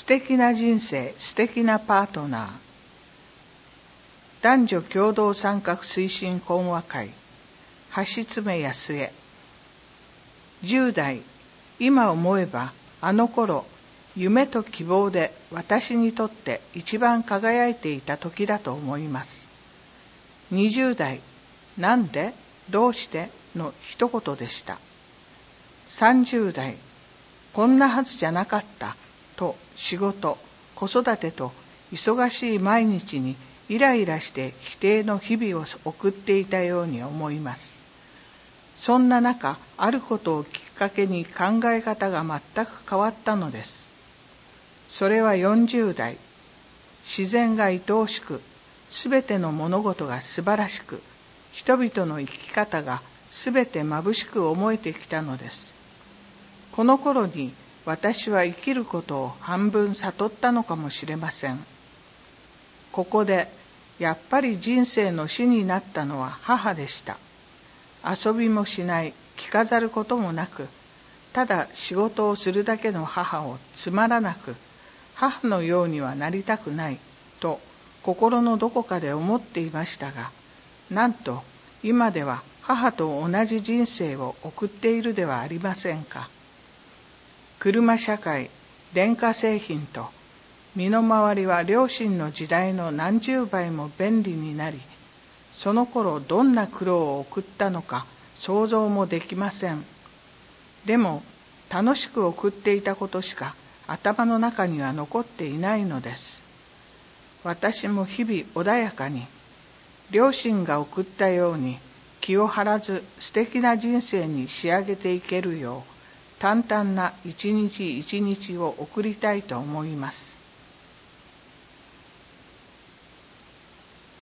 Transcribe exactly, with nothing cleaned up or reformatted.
敵な人生、素敵なパートナー。男女共同参画推進講話会、橋爪康江。じゅう代、今思えばあの頃、夢と希望で私にとって一番輝いていた時だと思います。にじゅう代、なんで、どうしての一言でした。さんじゅう代、こんなはずじゃなかったと仕事、子育てと忙しい毎日にイライラして否定の日々を送っていたように思います。そんな中、あることをきっかけに考え方が全く変わったのです。それはよんじゅう代、自然が愛おしく、すべての物事が素晴らしく、人々の生き方がすべて眩しく思えてきたのです。この頃に私は生きることを半分悟ったのかもしれません。ここでやっぱり人生の師になったのは母でした。遊びもしない、着飾ることもなく、ただ仕事をするだけの母をつまらなく、母のようにはなりたくないと心のどこかで思っていましたが、なんと今では母と同じ人生を送っているではありませんか。車社会、電化製品と身の回りは両親の時代の何十倍も便利になり、その頃どんな苦労を送ったのか想像もできません。でも楽しく送っていたことしか頭の中には残っていないのです。私も日々穏やかに、両親が送ったように気を張らず素敵な人生に仕上げていけるよう、淡々な一日一日を送りたいと思います。